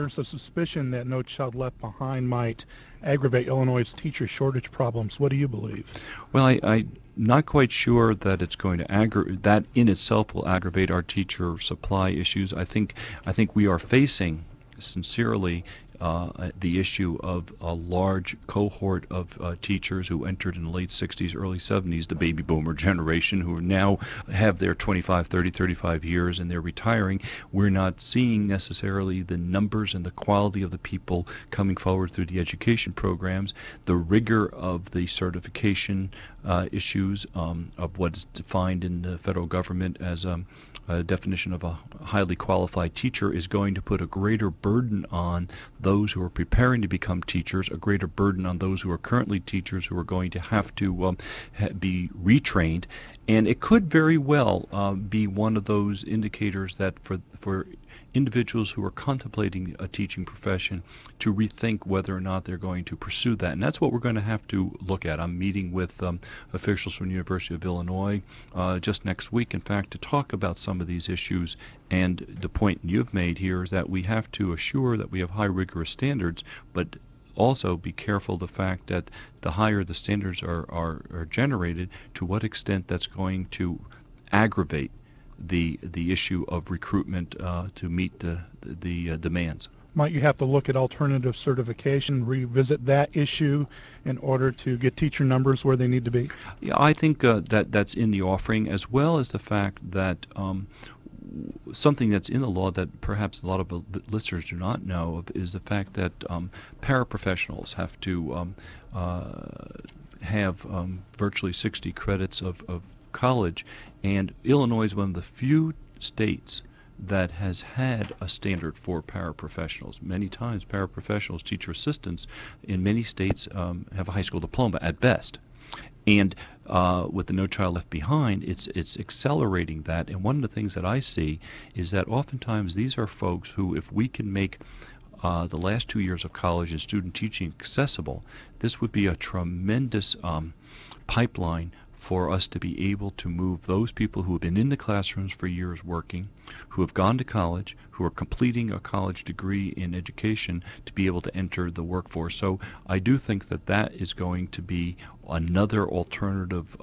there's a suspicion that No Child Left Behind might aggravate Illinois' teacher shortage problems. What do you believe? Well, I'm not quite sure that it's going to that in itself will aggravate our teacher supply issues. I think we are facing sincerely the issue of a large cohort of teachers who entered in the late 60s, early 70s, the baby boomer generation, who now have their 25, 30, 35 years and they're retiring. We're not seeing necessarily the numbers and the quality of the people coming forward through the education programs, the rigor of the certification issues of what is defined in the federal government as a definition of a highly qualified teacher is going to put a greater burden on those who are preparing to become teachers, a greater burden on those who are currently teachers who are going to have to be retrained. And it could very well be one of those indicators that for individuals who are contemplating a teaching profession to rethink whether or not they're going to pursue that. And that's what we're going to have to look at. I'm meeting with officials from the University of Illinois just next week, in fact, to talk about some of these issues. And the point you've made here is that we have to assure that we have high rigorous standards, but also be careful of the fact that the higher the standards are generated, to what extent that's going to aggravate the issue of recruitment to meet the demands. Might you have to look at alternative certification, revisit that issue in order to get teacher numbers where they need to be? Yeah, I think that's in the offering, as well as the fact that something that's in the law that perhaps a lot of listeners do not know of is the fact that paraprofessionals have to have virtually 60 credits of college, and Illinois is one of the few states that has had a standard for paraprofessionals. Many times paraprofessionals, teacher assistants, in many states have a high school diploma at best. And with the No Child Left Behind, it's accelerating that. And one of the things that I see is that oftentimes these are folks who, if we can make the last 2 years of college and student teaching accessible, this would be a tremendous pipeline for us to be able to move those people who have been in the classrooms for years working, who have gone to college, who are completing a college degree in education, to be able to enter the workforce. So I do think that is going to be another alternative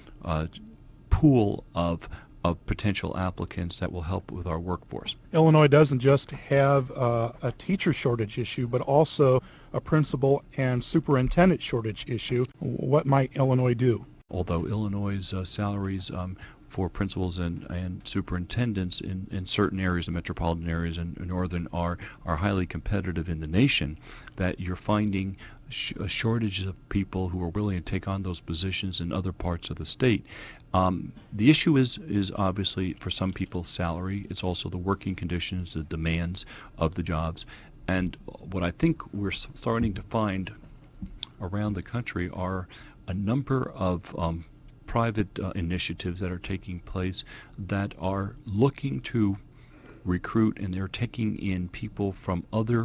pool of potential applicants that will help with our workforce. Illinois doesn't just have a teacher shortage issue, but also a principal and superintendent shortage issue. What might Illinois do? Although Illinois' salaries for principals and superintendents in certain areas, the metropolitan areas and northern, are highly competitive in the nation, that you're finding a shortage of people who are willing to take on those positions in other parts of the state. The issue is obviously for some people salary. It's also the working conditions, the demands of the jobs. And what I think we're starting to find around the country are a number of private initiatives that are taking place that are looking to recruit, and they're taking in people from other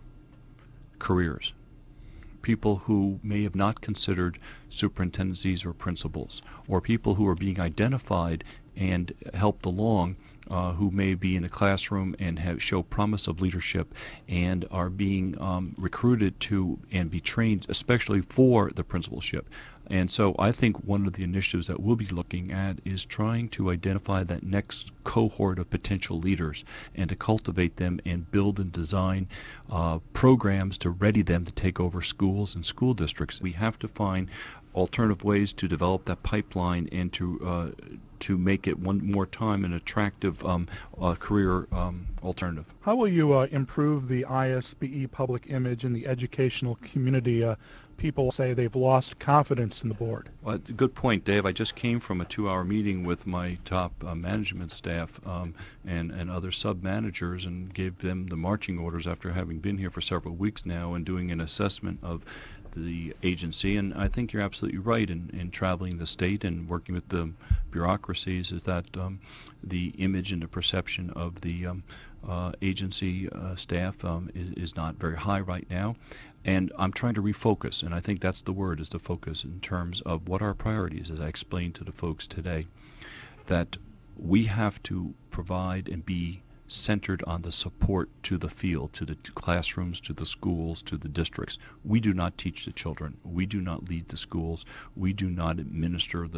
careers, people who may have not considered superintendencies or principals, or people who are being identified and helped along who may be in a classroom and show promise of leadership and are being recruited to and be trained especially for the principalship. And so I think one of the initiatives that we'll be looking at is trying to identify that next cohort of potential leaders and to cultivate them and build and design programs to ready them to take over schools and school districts. We have to find alternative ways to develop that pipeline and to make it one more time an attractive career alternative. How will you improve the ISBE public image in the educational community? People say they've lost confidence in the board. Well, good point, Dave. I just came from a 2-hour meeting with my top management staff and other sub-managers and gave them the marching orders after having been here for several weeks now and doing an assessment of the agency. And I think you're absolutely right in traveling the state and working with the bureaucracies is that the image and the perception of the agency staff is not very high right now. And I'm trying to refocus, and I think that's the word, is to focus in terms of what our priorities, as I explained to the folks today, that we have to provide and be centered on the support to the field, to the classrooms, to the schools, to the districts. We do not teach the children. We do not lead the schools. We do not administer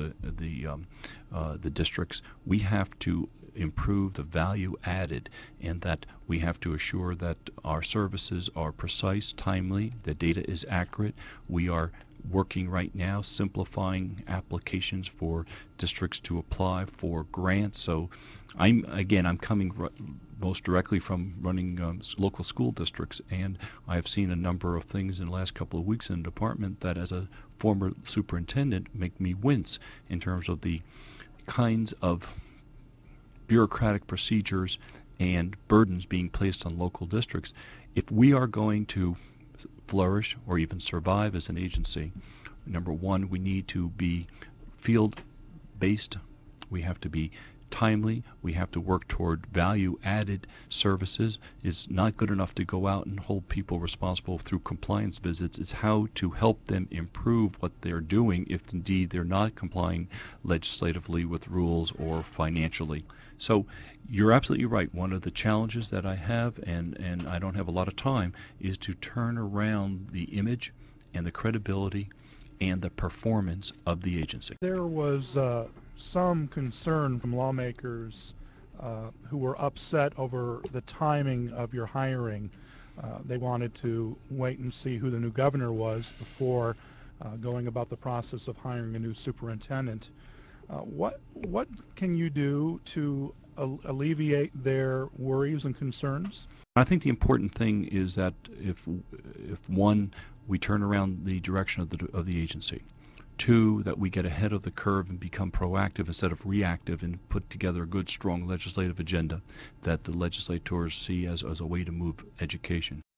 the districts. We have to improve the value added, and that we have to assure that our services are precise, timely, the data is accurate. We are working right now simplifying applications for districts to apply for grants. So I'm coming most directly from running local school districts, and I've seen a number of things in the last couple of weeks in the department that, as a former superintendent, make me wince in terms of the kinds of bureaucratic procedures and burdens being placed on local districts. If we are going to flourish or even survive as an agency, number one, we need to be field-based. We have to be timely. We have to work toward value-added services. It's not good enough to go out and hold people responsible through compliance visits. It's how to help them improve what they're doing if indeed they're not complying legislatively with rules or financially. So you're absolutely right. One of the challenges that I have, and I don't have a lot of time, is to turn around the image and the credibility and the performance of the agency. There was some concern from lawmakers who were upset over the timing of your hiring. They wanted to wait and see who the new governor was before going about the process of hiring a new superintendent. What can you do to alleviate their worries and concerns? I think the important thing is that if one, we turn around the direction of the agency. Two, that we get ahead of the curve and become proactive instead of reactive and put together a good, strong legislative agenda that the legislators see as a way to move education.